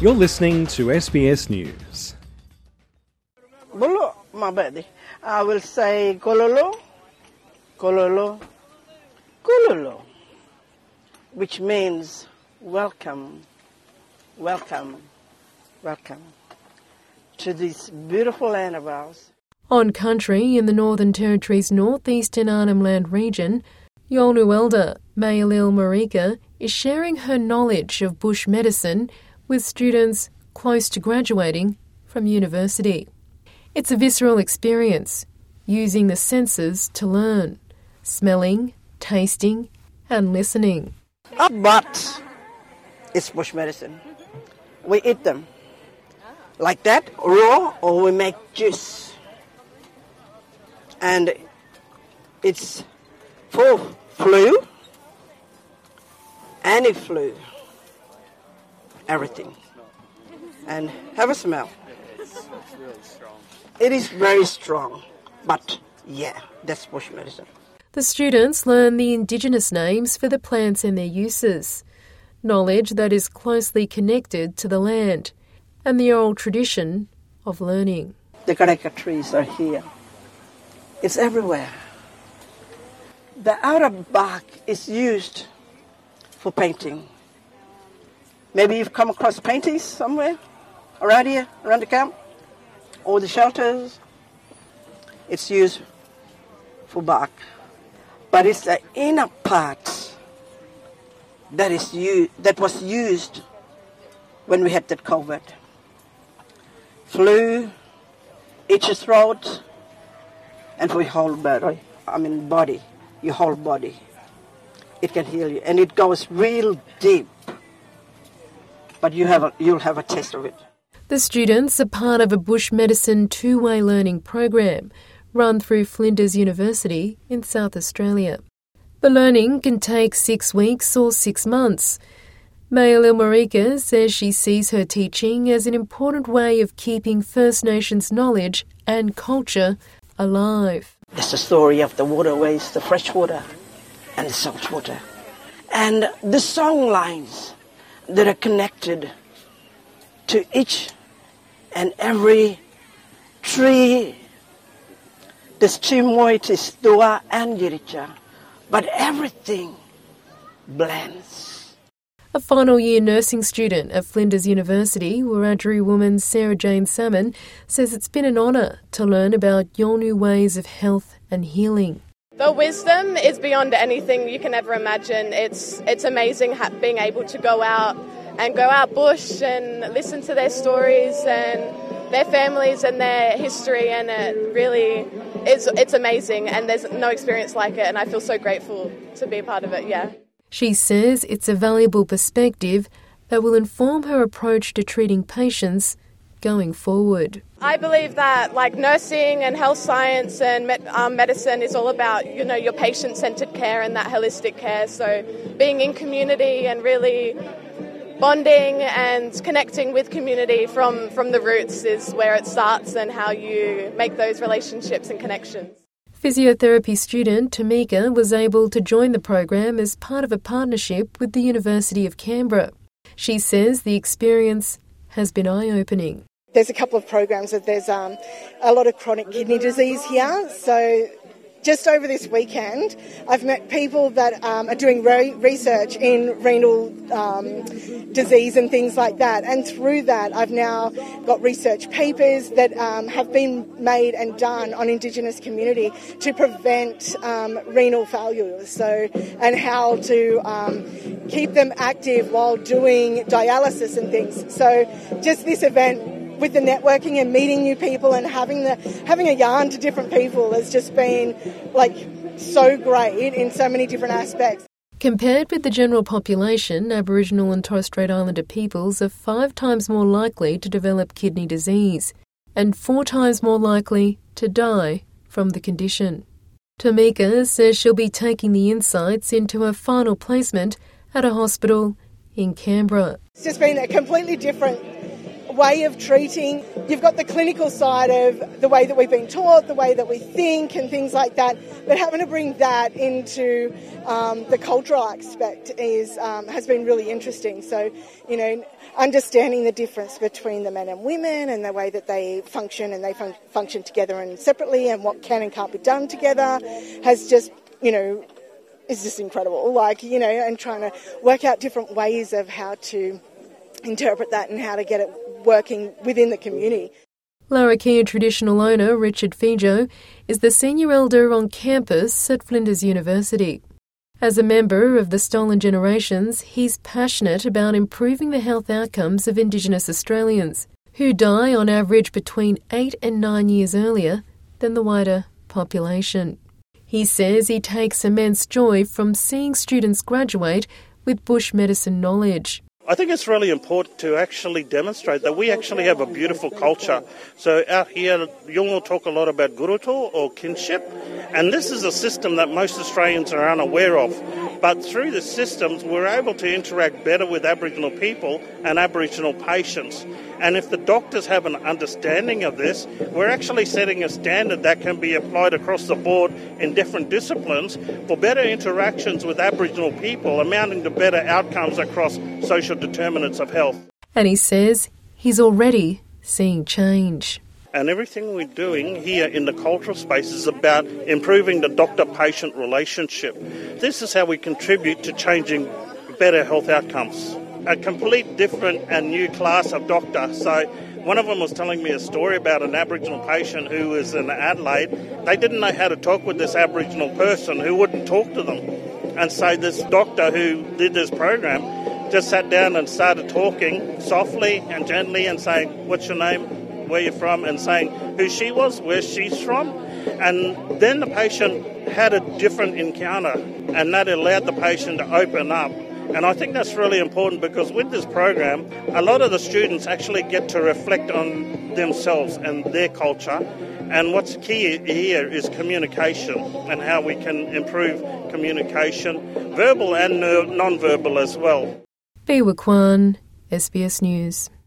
You're listening to SBS News. Bulu, my baby. I will say kololo, kololo, kololo, which means welcome, welcome, welcome to this beautiful land of ours. On country in the Northern Territory's northeastern Arnhem Land region, Yolngu elder Mayalil Marika is sharing her knowledge of bush medicine with students close to graduating from university. It's a visceral experience, using the senses to learn, smelling, tasting and listening. But it's bush medicine. We eat them like that, raw, or we make juice. And it's for flu, anti-flu, everything. And have a smell. It is very strong, but yeah, that's bush medicine. The students learn the Indigenous names for the plants and their uses, knowledge that is closely connected to the land, and the oral tradition of learning. The kareka trees are here. It's everywhere. The outer bark is used for painting. Maybe you've come across paintings somewhere around here, around the camp, or the shelters. It's used for bark. But it's the inner part that was used when we had that COVID. Flu, itchy throat, and for your whole body, your whole body. It can heal you, and it goes real deep. But you'll have a taste of it. The students are part of a bush medicine two-way learning program run through Flinders University in South Australia. The learning can take 6 weeks or 6 months. Mayalil Marika says she sees her teaching as an important way of keeping First Nations knowledge and culture alive. That's the story of the waterways, the fresh water and the salt water. And the song lines that are connected to each and every tree. There's Chimoitis, Dua and Yiricha, but everything blends. A final year nursing student at Flinders University, Wiradjuri woman Sarah Jane Salmon, says it's been an honour to learn about Yolngu ways of health and healing. The wisdom is beyond anything you can ever imagine. It's amazing being able to go out bush and listen to their stories and their families and their history, and it really it's amazing, and there's no experience like it, and I feel so grateful to be a part of it, yeah. She says it's a valuable perspective that will inform her approach to treating patients going forward. I believe that nursing and health science and medicine is all about, your patient-centred care and that holistic care. So being in community and really bonding and connecting with community from the roots is where it starts, and how you make those relationships and connections. Physiotherapy student Tamika was able to join the program as part of a partnership with the University of Canberra. She says the experience has been eye-opening. There's a couple of programs that there's a lot of chronic kidney disease here. So just over this weekend, I've met people that are doing research in renal disease and things like that. And through that, I've now got research papers that have been made and done on Indigenous community to prevent renal failures. And how to keep them active while doing dialysis and things. So just this event, with the networking and meeting new people and having a yarn to different people has just been so great in so many different aspects. Compared with the general population, Aboriginal and Torres Strait Islander peoples are 5 times more likely to develop kidney disease and 4 times more likely to die from the condition. Tamika says she'll be taking the insights into her final placement at a hospital in Canberra. It's just been a completely different way of treating. You've got the clinical side of the way that we've been taught, the way that we think and things like that, but having to bring that into the cultural aspect has been really interesting. So, understanding the difference between the men and women and the way that they function, and they function together and separately, and what can and can't be done together has just, is just incredible. And trying to work out different ways of how to interpret that and how to get it working within the community. Larrakia traditional owner Richard Fijo is the senior elder on campus at Flinders University. As a member of the Stolen Generations, he's passionate about improving the health outcomes of Indigenous Australians, who die on average between 8 and 9 years earlier than the wider population. He says he takes immense joy from seeing students graduate with bush medicine knowledge. I think it's really important to actually demonstrate that we actually have a beautiful culture. So out here, you'll talk a lot about guruto or kinship, and this is a system that most Australians are unaware of. But through the systems, we're able to interact better with Aboriginal people and Aboriginal patients. And if the doctors have an understanding of this, we're actually setting a standard that can be applied across the board in different disciplines for better interactions with Aboriginal people, amounting to better outcomes across social determinants of health. And he says he's already seeing change. And everything we're doing here in the cultural space is about improving the doctor-patient relationship. This is how we contribute to changing better health outcomes. A complete different and new class of doctor. So one of them was telling me a story about an Aboriginal patient who was in Adelaide. They didn't know how to talk with this Aboriginal person who wouldn't talk to them. And so this doctor who did this program just sat down and started talking softly and gently and saying, "What's your name? Where you're from?" and saying who she was, where she's from. And then the patient had a different encounter, and that allowed the patient to open up. And I think that's really important, because with this program, a lot of the students actually get to reflect on themselves and their culture. And what's key here is communication, and how we can improve communication, verbal and non-verbal as well. Biwa Kwan, SBS News.